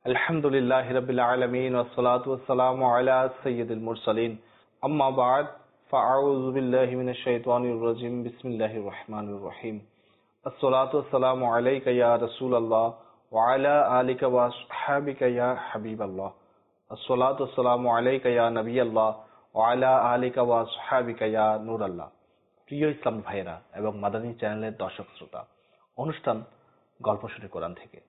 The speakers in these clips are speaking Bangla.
আলহামদুলিল্লাহি রাব্বিল আলামিন ওয়াসসালাতু ওয়াসসালামু আলা সাইয়্যিদিল মুরসালিন আম্মা বা'দ ফাআউযু বিল্লাহি মিনাশ শাইতানির রাজিম বিসমিল্লাহির রহমানির রহিম আসসালাতু ওয়াসসালামু আলাইকা ইয়া রাসূলুল্লাহ ওয়া আলা আলিকা ওয়া আসহাবিকা ইয়া হাবিবাল্লাহ আসসালাতু ওয়াসসালামু আলাইকা ইয়া নবিয়াল্লাহ ওয়া আলা আলিকা ওয়া আসহাবিকা ইয়া নূরাল্লাহ। প্রিয় ইসলামী ভাইয়েরা এবং মাদানী চ্যানেলের দর্শক শ্রোতা, অনুষ্ঠান গল্প শুনে কোরআন থেকে।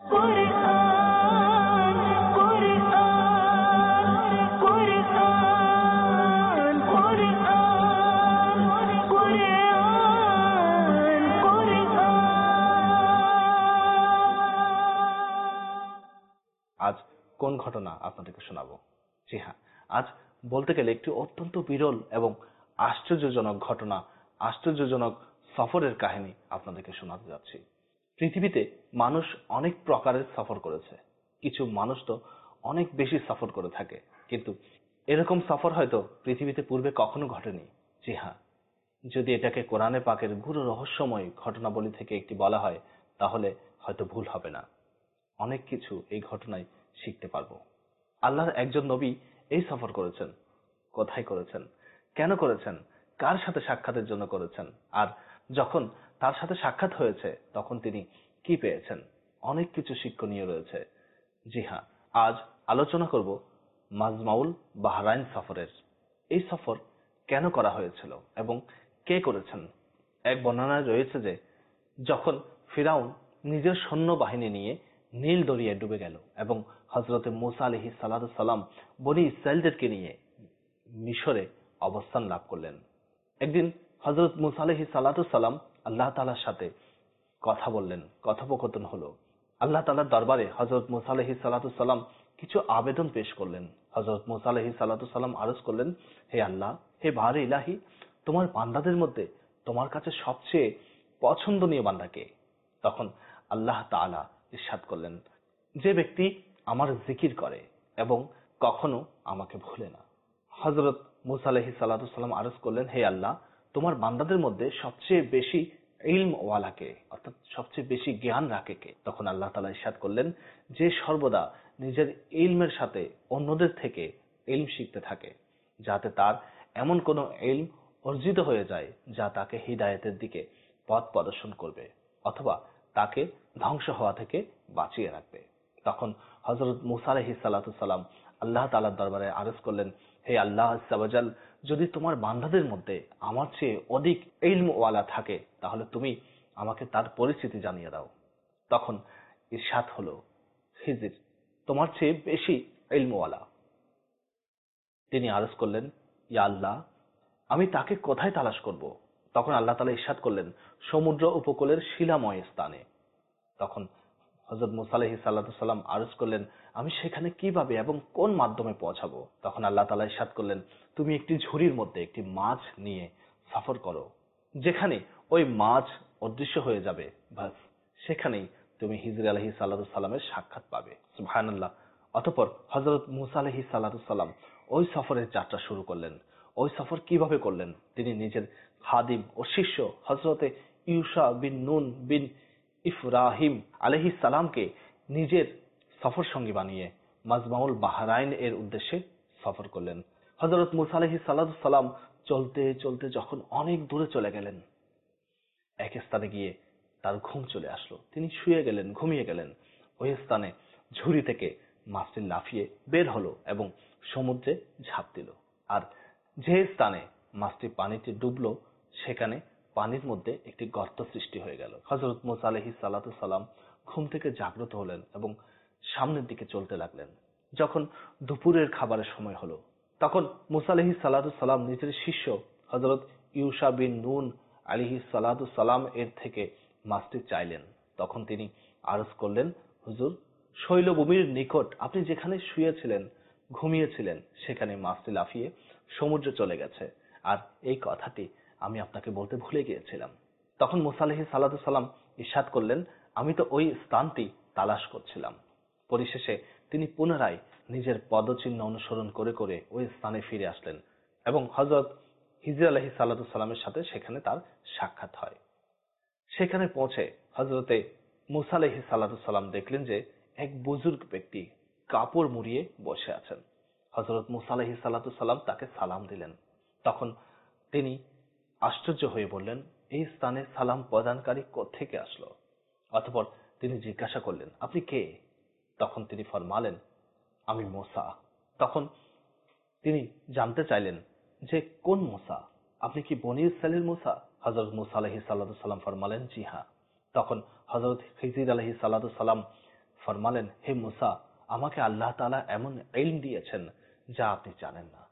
আজ কোন ঘটনা আপনাদেরকে শোনাবো? জি হ্যাঁ, আজ বলতে গেলে একটি অত্যন্ত বিরল এবং আশ্চর্যজনক ঘটনা, আশ্চর্যজনক সফরের কাহিনী আপনাদেরকে শোনাতে যাচ্ছি। পৃথিবীতে মানুষ অনেক প্রকারের সফর করেছে, কিছু মানুষ তো অনেক বেশি সফর করে থাকে, কিন্তু এরকম সফর হয়তো পৃথিবীতে পূর্বে কখনো ঘটেনি। জি হ্যাঁ, যদি এটাকে কোরআনে পাকের গুরু রহস্যময় ঘটনাবলী থেকে একটি বলা হয় তাহলে হয়তো ভুল হবে না। অনেক কিছু এই ঘটনায় শিখতে পারবো। আল্লাহর একজন নবী এই সফর করেছেন। কোথায় করেছেন, কেন করেছেন, কার সাথে সাক্ষাতের জন্য করেছেন, আর যখন তার সাথে সাক্ষাৎ হয়েছে তখন তিনি কি পেয়েছেন, অনেক কিছু শিক্ষণীয় রয়েছে। জি হ্যাঁ, আজ আলোচনা করব মাজমাউল বাহরাইন সফরের। এই সফর কেন করা হয়েছিল এবং কে করেছেন। এক বর্ণনায় রয়েছে যে যখন ফিরাউন নিজের সৈন্য বাহিনী নিয়ে নীল দরিয়ায় ডুবে গেল এবং হযরতে মূসা আলাইহিস সালাম বনী ইসরাইলদেরকে নিয়ে মিশরে অবস্থান লাভ করলেন। একদিন হযরত মূসা আলাইহিস সালাম আল্লাহ তাআলার সাথে কথা বললেন, কথোপকথন হলো। আল্লাহ তাআলার দরবারে হযরত মূসা আলাইহিস সালাম কিছু আবেদন পেশ করলেন। হযরত মূসা আলাইহিস সালাম আরজ করলেন, হে আল্লাহ, হে বারে ইলাহি, তোমার বান্দাদের মধ্যে তোমার কাছে সবচেয়ে পছন্দনীয় বান্দা কে? তখন আল্লাহ তাআলা ইরশাদ করলেন, যে ব্যক্তি আমার জিকির করে এবং কখনো আমাকে ভুলে না। হযরত মূসা আলাইহিস সালাম আরজ করলেন, হে আল্লাহ, তোমার বান্দাদের মধ্যে সবচেয়ে বেশি ইলম ওয়ালাকে, অর্থাৎ সবচেয়ে বেশি জ্ঞান রাখে কে? তখন আল্লাহ তাআলা ইরশাদ করলেন, যে সর্বদা নিজের ইলমের সাথে অন্যদের থেকে ইলম শিখতে থাকে, যাতে তার এমন কোনো ইলম অর্জিত হয়ে যায় যা তাকে হিদায়াতের দিকে পথ প্রদর্শন করবে অথবা তাকে ধ্বংস হওয়া থেকে বাঁচিয়ে রাখবে। তখন হযরত মূসা আলাইহিস সালাম আল্লাহ তাআলার দরবারে আরজ করলেন, হে আল্লাহ আযজা ওয়া জাল, যদি তোমার বান্দাদের মধ্যে আমার চেয়ে অধিক ইলম ওয়ালা থাকে তাহলে তুমি আমাকে তার পরিস্থিতি জানিয়ে দাও। তখন ইরশাদ হলো, খিজির তোমার চেয়ে বেশি ইলম ওয়ালা। তিনি আরজ করলেন, ইয়া আল্লাহ, আমি তাকে কোথায় তালাশ করব? তখন আল্লাহ তাআলা ইরশাদ করলেন, সমুদ্র উপকূলের শিলাময় স্থানে। তখন হযরত মূসা আলাইহিস সালাম আরজ করলেন, আমি সেখানে কিভাবে এবং কোন মাধ্যমে পৌঁছাবো? তখন আল্লাহ তাআলা ইরশাদ করলেন, তুমি একটি ঝুড়ির মধ্যে একটি মাছ নিয়ে সফর করো, যেখানে ওই মাছ অদৃশ্য হয়ে যাবে, বাস সেখানেই তুমি হিজর আলাইহিস সালামের সাক্ষাৎ পাবে। সুবহানাল্লাহ। অতঃপর হযরত মূসা আলাইহিস সালাম ওই সফরের যাত্রা শুরু করলেন। ওই সফর কিভাবে করলেন? তিনি নিজের খাদিম ও শিষ্য হযরতে ইউশা বিন নুন বিন ইব্রাহিম আলাইহিস সালামকে নিজের সফর সঙ্গী বানিয়ে মাজমাউল বাহরাইন এর উদ্দেশ্যে সফর করলেন। হযরত মূসা আলাইহিস সালাম চলতে চলতে যখন অনেক দূরে চলে গেলেন, এক স্থানে গিয়ে তার ঘুম চলে আসলো। তিনি শুয়ে গেলেন, ঘুমিয়ে গেলেন। ওই স্থানে ঝুড়ি থেকে মাছটি লাফিয়ে বের হলো এবং সমুদ্রে ঝাঁপ দিল। আর যে স্থানে মাছটি পানিতে ডুবলো সেখানে পানির মধ্যে একটি গর্ত সৃষ্টি হয়ে গেল। হযরত মূসা আলাইহিস সালাম ঘুম থেকে জাগ্রত হলেন এবং সামনের দিকে চলতে লাগলেন। যখন দুপুরের খাবারের সময় হলো তখন মূসা আলাইহিস সালাম নিজের শিষ্য হযরত ইউশা বিন নুন আলাইহিস সালাম এর থেকে মাছটি চাইলেন। তখন তিনি আরজ করলেন, হুজুর, শৈলভূমির নিকট আপনি যেখানে শুয়েছিলেন, ঘুমিয়েছিলেন, সেখানে মাছটি লাফিয়ে সমুদ্রে চলে গেছে, আর এই কথাটি আমি আপনাকে বলতে ভুলে গিয়েছিলাম। তখন মূসা আলাইহিস সালাম ইরশাদ করলেন, আমি তো ওই স্থানটি তালাশ করছিলাম। পরিশেষে তিনি পুনরায় নিজের পদচিহ্ন অনুসরণ করে করে ওই স্থানে ফিরে আসলেন এবং হযরত হিজর আলাইহিস সালামের সাথে সেখানে তার সাক্ষাৎ হয়। সেখানে পৌঁছে হযরতে মূসা আলাইহিস সালাম দেখলেন যে এক বুজুর্গ ব্যক্তি কাপড় মুড়িয়ে বসে আছেন। হযরত মূসা আলাইহিস সালাম তাকে সালাম দিলেন। তখন তিনি আশ্চর্য হয়ে বললেন, এই স্থানে সালাম প্রদানকারী কোত্থেকে আসলো? অতঃপর তিনি জিজ্ঞাসা করলেন, আপনি কে? তখন তিনি ফরমালেন, আমি মূসা। তখন তিনি জানতে চাইলেন যে কোন মূসা? আপনি কি বনী ইসরাইলের মূসা? হযরত মূসা আলাইহিস সালাম ফরমালেন, জি হ্যাঁ। তখন হযরত খিজির আলাইহিস সালাম ফরমালেন, হে মূসা, আমাকে আল্লাহ তাআলা এমন ইলম দিয়েছেন যা আপনি জানেন না,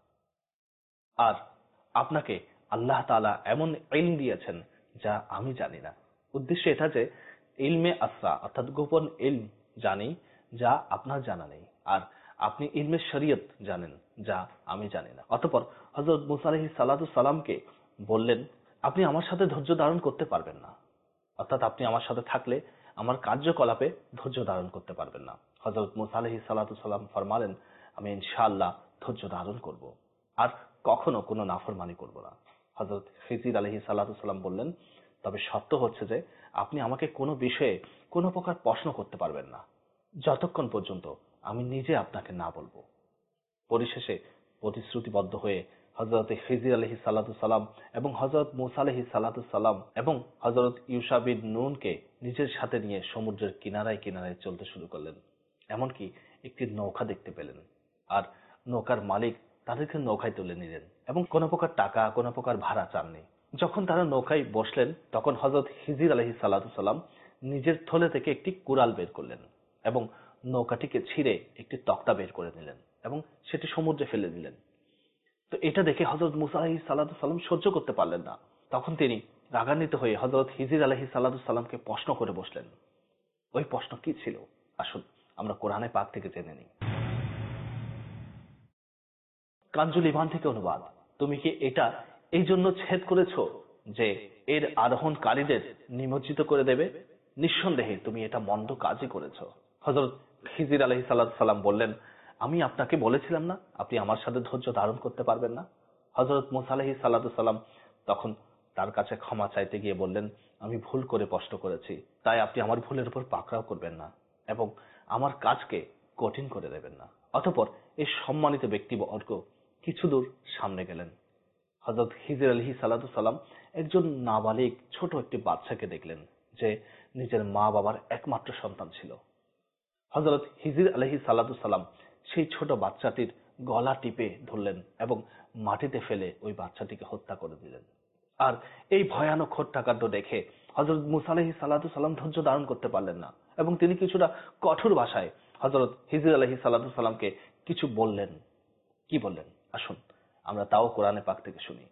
আর আপনাকে আল্লাহ তাআলা এমন ইলম দিয়েছেন যা আমি জানি না। উদ্দেশ্য এটা যে ইলমে আসরা অর্থাৎ গোপন ইলম জানি যা আপনার জানা নেই, আর আপনি ইলমে শরীয়ত জানেন যা আমি জানি না। অতঃপর হযরত মূসা আলাইহিস সালামকে বললেন, আপনি আমার সাথে ধৈর্য ধারণ করতে পারবেন না, অর্থাৎ আপনি আমার সাথে থাকলে আমার কার্যকলাপে ধৈর্য ধারণ করতে পারবেন না। হযরত মূসা আলাইহিস সালাম ফরমালেন, আমি ইনশাআল্লাহ ধৈর্য ধারণ করব আর কখনো কোনো নাফরমানি করব না। হযরত খিজির আলাইহিস সালাম বললেন, তবে শর্ত হচ্ছে যে আপনি আমাকে কোনো বিষয়ে কোনো প্রকার প্রশ্ন করতে পারবেন না যতক্ষণ পর্যন্ত আমি নিজে আপনাকে না বলবো। পরিশেষে প্রতিশ্রুতিবদ্ধ হয়ে হযরত খিজির আলাইহিস সালাম এবং হযরত মূসা আলাইহিস সালাম এবং হযরত ইউশা বিন নুনকে নিজের সাথে নিয়ে সমুদ্রের কিনারায় কিনারায় চলতে শুরু করলেন। এমনকি একটি নৌকা দেখতে পেলেন, আর নৌকার মালিক তাদেরকে নৌকায় তুলে নিলেন এবং কোনো প্রকার টাকা কোনো প্রকার ভাড়া চাননি। যখন তারা নৌকায় বসলেন তখন হযরত খিজির আলাইহিস সালাম নিজের থলে থেকে একটি কুড়াল বের করলেন এবং নৌকাটিকে ছিঁড়ে একটি তক্তা বের করে নিলেন এবং সেটি সমুদ্রে ফেলে দিলেন। তো এটা দেখে হযরত মূসা আলাইহিস সালাম সহ্য করতে পারলেন না। তখন তিনি রাগান্বিত হয়ে হযরত খিজির আলাইহিস সালামকে প্রশ্ন করে বসলেন। ওই প্রশ্ন কি ছিল? আসুন আমরা কোরআনে পাক থেকে জেনে নিই। কানজুল ইমান থেকে অনুবাদ। তুমি কি এটা এই জন্য ছেদ করেছো যে এর আরোহণকারীদের নিমজ্জিত করে দেবে? নিঃসন্দেহে তুমি এটা মন্দ কাজই করেছো। হযরত খিজির আলাইহিস সালাম বললেন, আমি আপনাকে বলেছিলাম না আপনি আমার সাথে ধৈর্য ধারণ করতে পারবেন না? হযরত মূসা আলাইহিস সালাম তখন তার কাছে ক্ষমা চাইতে গিয়ে বললেন, আমি ভুল করে প্রশ্ন করেছি, তাই আপনি আমার ভুলের উপর পাকড়াও করবেন না এবং আমার কাজকে কঠিন করে দেবেন না। অতঃপর এই সম্মানিত ব্যক্তিবর্গ কিছু দূর সামনে গেলেন। হযরত খিজির আলাইহিস সালাম একজন নাবালিগ ছোট একটি বাচ্চাকে দেখলেন যে নিজের মা বাবার একমাত্র সন্তান ছিল। হযরত খিজির আলাইহিস সালাম সেই ছোট বাচ্চাটির গলা টিপে ধরলেন এবং মাটিতে ফেলে ওই বাচ্চাটিকে হত্যা করে দিলেন। আর এই ভয়ানক হত্যাকাণ্ড দেখে হযরত মূসা আলাইহিস সালাম ধৈর্য ধারণ করতে পারলেন না এবং তিনি কিছুটা কঠোর ভাষায় হযরত খিজির আলাইহিস সালামকে কিছু বললেন। কি বললেন আসুন আমরা তাও কোরআনে পাক থেকে শুনি।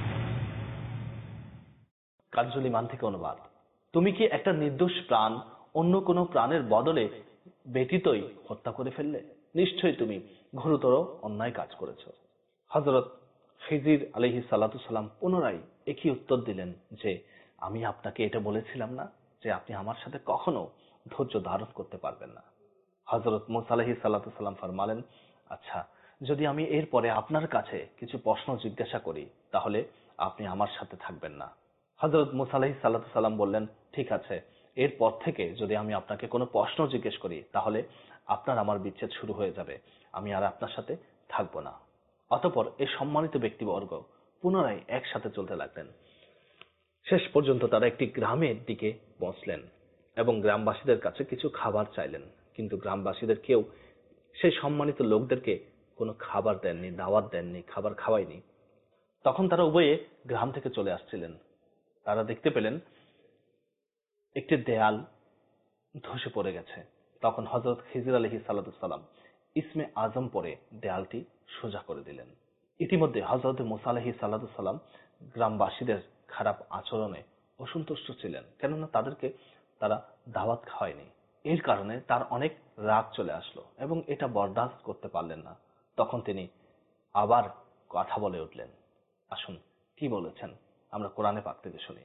কানজুল ইমান থেকে অনুবাদ। তুমি কি একটা নির্দোষ প্রাণ অন্য কোনো প্রাণের বদলে ব্যতীতই হত্যা করে ফেললে? নিশ্চয়ই তুমি ঘোরতর অন্যায় কাজ করেছো। হযরত খিজির আলাইহিস সালাম পুনরায় একই উত্তর দিলেন যে আমি আপনাকে এটা বলেছিলাম না যে আপনি আমার সাথে কখনো ধৈর্য ধারণ করতে পারবেন না? হযরত মূসা আলাইহিস সালাম ফরমালেন, আচ্ছা যদি আমি এরপরে আপনার কাছে কিছু প্রশ্ন জিজ্ঞাসা করি তাহলে আপনি আমার সাথে থাকবেন না। হযরত মূসা আলাইহিস সালাম বললেন, ঠিক আছে, এরপর থেকে যদি আমি আপনাকে কোনো প্রশ্ন জিজ্ঞেস করি তাহলে আপনার আমার বিচ্ছেদ শুরু হয়ে যাবে, আমি আর আপনার সাথে থাকবো না। অতঃপর এই সম্মানিত ব্যক্তিবর্গ পুনরায় একসাথে চলতে লাগলেন। শেষ পর্যন্ত তারা একটি গ্রামের দিকে পৌঁছলেন এবং গ্রামবাসীদের কাছে কিছু খাবার চাইলেন, কিন্তু গ্রামবাসীদের কেউ সেই সম্মানিত লোকদেরকে কোনো খাবার দেননি, দাওয়াত দেননি, খাবার খাওয়ায়নি। তখন তারা উভয়ে গ্রাম থেকে চলে আসছিলেন। তারা দেখতে পেলেন একটি দেয়াল ধসে পড়ে গেছে। তখন হযরত খিজির আলাইহিস সালাম ইসমে আজম পড়ে দেয়ালটি সোজা করে দিলেন। ইতিমধ্যে হযরত মূসা আলাইহিস সালাম গ্রামবাসীদের খারাপ আচরণে অসন্তুষ্ট ছিলেন, কেননা তাদেরকে তারা দাওয়াত খাওয়ায়নি। এর কারণে তার অনেক রাগ চলে আসলো এবং এটা বরদাস্ত করতে পারলেন না। তখন তিনি আবার কথা বলে উঠলেন। আসুন কি বলেছেন আমরা কোরআনে পাক থেকে শুনি।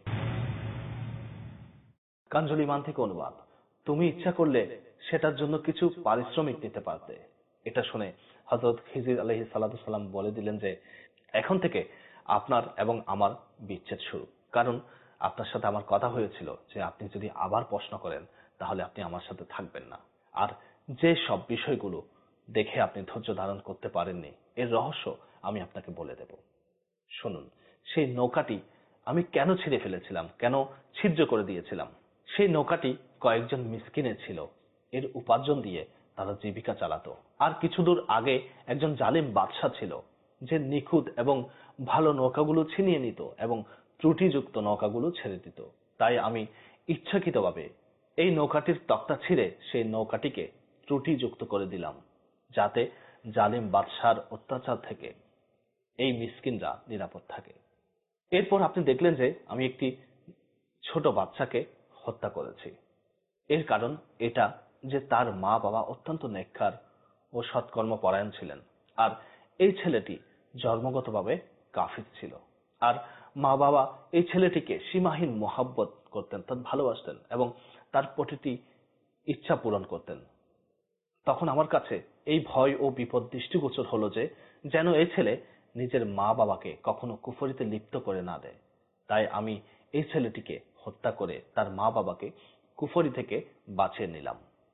কানজুল ইমান থেকে অনুবাদ। তুমি ইচ্ছা করলে সেটার জন্য কিছু পারিশ্রমিক নিতে পারতে। এটা শুনে হযরত খিজির আলাইহিস সালাম বলে দিলেন যে এখন থেকে আপনার এবং আমার বিচ্ছেদ শুরু, কারণ আপনার সাথে আমার কথা হয়েছিল যে আপনি যদি আবার প্রশ্ন করেন তাহলে আপনি আমার সাথে থাকবেন না, আর যে সব বিষয়গুলো দেখে আপনি ধৈর্য ধারণ করতে পারেননি, এর রহস্য আমি আপনাকে বলে দেব। শুনুন, সেই নৌকাটি আমি কেন ছিঁড়ে ফেলেছিলাম, কেন ছিদ্র করে দিয়েছিলাম। সেই নৌকাটি কয়েকজন মিসকিনের ছিল। এর উপার্জন দিয়ে তারা জীবিকা চালাতো। আর কিছু দূর আগে একজন জালিম বাদশা ছিল, যে নিখুঁত এবং ভালো নৌকাগুলো ছিনিয়ে নিত এবং ত্রুটিযুক্ত নৌকাগুলো ছেড়ে দিত। তাই আমি ইচ্ছাকৃতভাবে এই নৌকাটির তক্তা ছিঁড়ে সেই নৌকাটিকে ত্রুটিযুক্ত করে দিলাম, যাতে জালিম বাদশার অত্যাচার থেকে এই মিসকিনরা নিরাপদ থাকে। এরপর আপনি দেখলেন যে আমি একটি ছোট বাচ্চাকে হত্যা করেছি। এর কারণ এটা যে তার মা বাবা অত্যন্ত নেককার ও সৎকর্মপরায়ণ ছিলেন, আর এই ছেলেটি জন্মগতভাবে কাফির ছিল। আর মা বাবা এই ছেলেটিকে সীমাহীন মোহাব্বত করতেন, তার ভালোবাসতেন এবং তার প্রতিটি ইচ্ছা পূরণ করতেন। তখন আমার কাছে এই ভয় ও বিপদ দৃষ্টিগোচর হলো যে যেন এই ছেলে নিজের মা বাবাকে কখনো কুফরিতে লিপ্ত করে না দেয়। তাই আমি এই ছেলেটিকে হত্যা করে তার মা বাবাকে কুফরি থেকে বাঁচিয়ে নিলাম।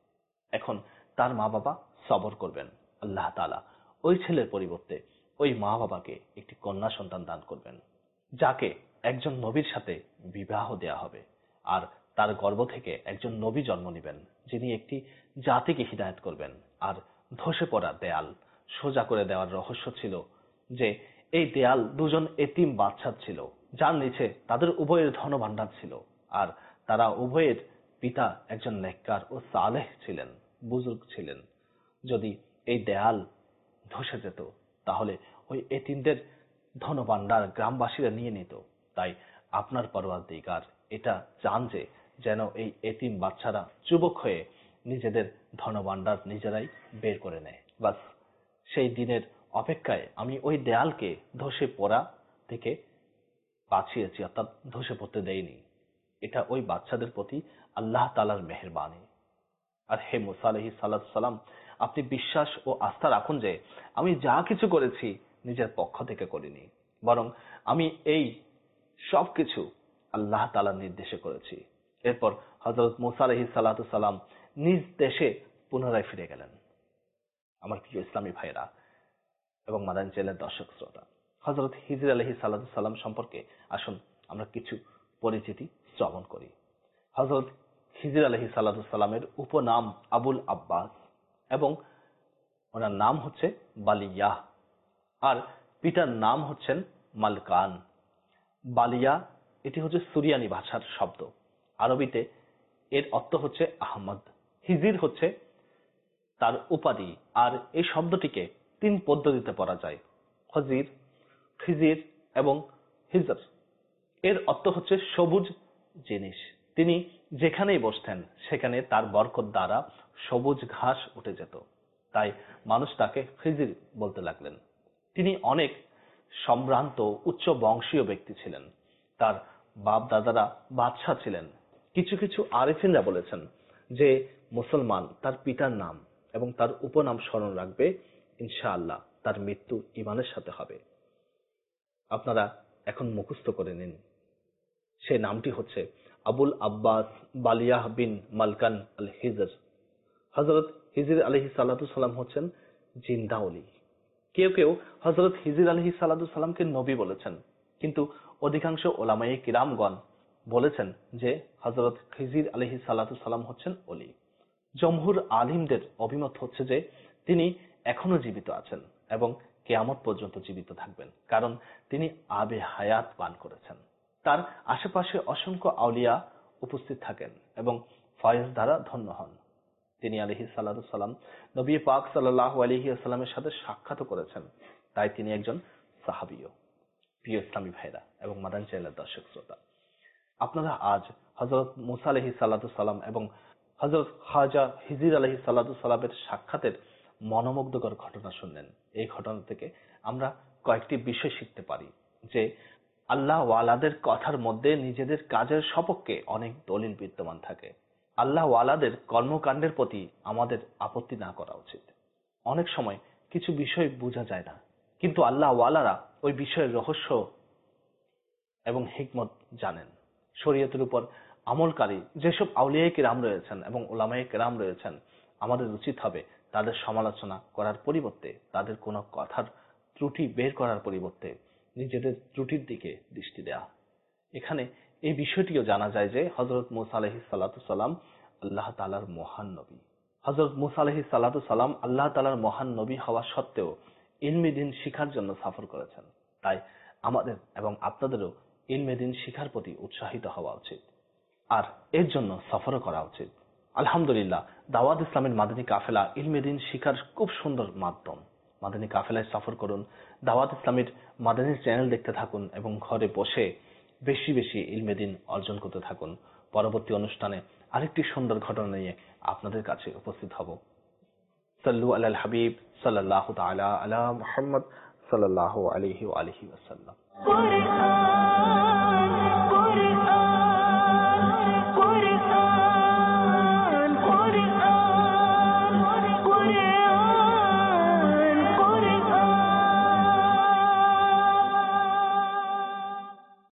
এখন তার মা বাবা সবর করবেন। আল্লাহ তাআলা ওই ছেলের পরিবর্তে ওই মা বাবাকে একটি কন্যা সন্তান দান করবেন, যাকে একজন নবীর সাথে বিবাহ দেয়া হবে। আর তার গর্ভ থেকে একজন নবী জন্ম নেবেন, যিনি একটি জাতিকে হিদায়াত করবেন। আর ধসে পড়া দেয়াল সোজা করে দেওয়ার রহস্য ছিল যে এই দেয়াল দুজন এতিম বাচ্চার ছিল, যার নিচে তাদের উভয়ের ধনভাণ্ডার ছিল। আর তারা উভয়ের পিতা একজন নেককার ও সালেহ ছিলেন, বুজুর্গ ছিলেন। যদি এই দেয়াল ধসে যেত তাহলে ওই এতিমদের ধনভাণ্ডার গ্রামবাসীরা নিয়ে নিত। তাই আপনার পরওয়ারদিগার এটা চান যে যেন এই এতিম বাচ্চারা যুবক হয়ে নিজেদের ধনভাণ্ডার নিজেরাই বের করে নেয়। বাস সেই দিনের অপেক্ষায় আমি ওই দেয়ালকে ধসে পড়া থেকে বাঁচিয়েছি, অর্থাৎ ধসে পড়তে দেইনি। এটা ওই বাচ্চাদের প্রতি আল্লাহ তাআলার মেহেরবানি। আর হে মুসা আলাইহিস সালাম, আপনি বিশ্বাস ও আস্থা রাখুন যে আমি যা কিছু করেছি নিজের পক্ষ থেকে করিনি, বরং আমি এই সবকিছু আল্লাহ তাআলার নির্দেশে করেছি। এরপর হযরত মুসা আলাইহিস সালাম নিজ দেশে পুনরায় ফিরে গেলেন। আমার প্রিয় ইসলামী ভাইরা এবং মাদানী চ্যানেলের দর্শক শ্রোতা, হযরত হিজর আলাইহিস সালাম সম্পর্কে আসুন আমরা কিছু পরিচিতি শ্রবণ করি। হযরত হিজর আলাইহিস সালামের উপনাম আবুল আব্বাস এবং ওনার নাম হচ্ছে বালিয়াহ, আর পিতার নাম হচ্ছেন মালকান। বালিয়া এটি হচ্ছে সুরিয়ানি ভাষার শব্দ। আরবিতে এর অর্থ হচ্ছে আহমদ। হিজির হচ্ছে তার উপাধি, আর এই শব্দটিকে 3 পদ্ধতিতে পড়া যায়: হজির, খিজির এবং হিজর। এর অর্থ হচ্ছে সবুজ জিনিস। তিনি যেখানেই বসতেন সেখানে তার বরকত দ্বারা সবুজ ঘাস উঠে যেত, তাই মানুষ তাকে খিজির বলতে লাগলেন। তিনি অনেক সম্ভ্রান্ত উচ্চ বংশীয় ব্যক্তি ছিলেন। তার বাপ দাদারা বাদশা ছিলেন। কিছু কিছু আরেফিনরা বলেছেন যে মুসলমান তার পিতার নাম এবং তার উপনাম স্মরণ রাখবে, ইনশাআল্লাহ তার মৃত্যু ঈমানের সাথে হবে। আপনারা এখন মুখস্থ করে নিন। সেই নামটি হচ্ছে আবুল আব্বাস বালিয়াহ বিন মালকান আল হিজর। হযরত হিজর আলাইহিস সালাম হচ্ছেন জিন্দা ওলি। কেউ কেউ হযরত হিজর আলাইহিস সালামকে নবী বলেছেন, কিন্তু অধিকাংশ ওলামায়ে কিরামগণ বলেছেন যে হযরত হিজর আলাইহিস সালাম হচ্ছেন ওলি। জমহুর আলিমদের অভিমত হচ্ছে যে তিনি এখনো জীবিত আছেন এবং কিয়ামত পর্যন্ত জীবিত থাকবেন, কারণ তিনি আবে হায়াত পান করেছেন। তার আশেপাশে অসংখ্য আউলিয়া উপস্থিত থাকেন এবং ফয়েজ দ্বারা ধন্য হন। তিনি আলাইহিস সালাম নবী পাক সাল্লাল্লাহু আলাইহি ওয়াসাল্লামের সাথে সাক্ষাৎ করেছেন, তাই তিনি একজন সাহাবীও। প্রিয় ইসলামী ভাইরা এবং মাদানী চ্যানেলের দর্শক শ্রোতা, আপনারা আজ হযরত মুসা আলাইহিস সালাম এবং হযরত খাজা হিজর আলাইহিস সালামের সাক্ষাতের মনোমুগ্ধকর ঘটনা শুনলেন। এই ঘটনা থেকে আমরা কয়েকটি বিষয় শিখতে পারি যে আল্লাহ ওয়ালাদের কথার মধ্যে নিজেদের কাজের সপক্ষে অনেক দলিল বিদ্যমান থাকে। আল্লাহ ওয়ালাদের কর্মকাণ্ডের প্রতি আমাদের আপত্তি না করা উচিত। অনেক সময় কিছু বিষয় বোঝা যায় না, কিন্তু আল্লাহ ওয়ালারা ওই বিষয়ের রহস্য এবং হিকমত জানেন। শরীয়তের উপর আমলকারী যেসব আউলিয়ায়ে কেরাম রয়েছেন এবং উলামায়ে কেরাম রয়েছেন, আমাদের উচিত হবে তাদের সমালোচনা করার পরিবর্তে, তাদের কোনো কথার ত্রুটি বের করার পরিবর্তে নিজেদের ত্রুটির দিকে দৃষ্টি দেওয়া। এখানে এই বিষয়টিও জানা যায় যে হযরত মূসা আলাইহিস সালাতু সালাম আল্লাহ তাআলার মহান নবী। হযরত মূসা আলাইহিস সালাতু সালাম আল্লাহ তাআলার মহান নবী হওয়া সত্ত্বেও ইলমে দ্বীন শিখার জন্য সফর করেছেন। তাই আমাদের এবং আপনাদেরও ইলমে দ্বীন শিখার প্রতি উৎসাহিত হওয়া উচিত, আর এর জন্য সফরও করা উচিত। আলহামদুলিল্লাহ, দাওয়াত ইসলামের মাদানী কাফেলা ইলমে দ্বীন শিখার খুব সুন্দর মাধ্যম। মাদানী কাফেলায় সফর করুন, দাওয়াত ইসলামের মাদানী চ্যানেল দেখতে থাকুন এবং ঘরে বসে বেশি বেশি ইলমে দ্বীন অর্জন করতে থাকুন। পরবর্তী অনুষ্ঠানে আরেকটি সুন্দর ঘটনা নিয়ে আপনাদের কাছে উপস্থিত হব। সাল্লু আলাল হাবিব সাল্লাল্লাহু তাআলা আলা মুহাম্মদ সাল্লাল্লাহু আলাইহি ওয়া আলিহি ওয়াসাল্লাম।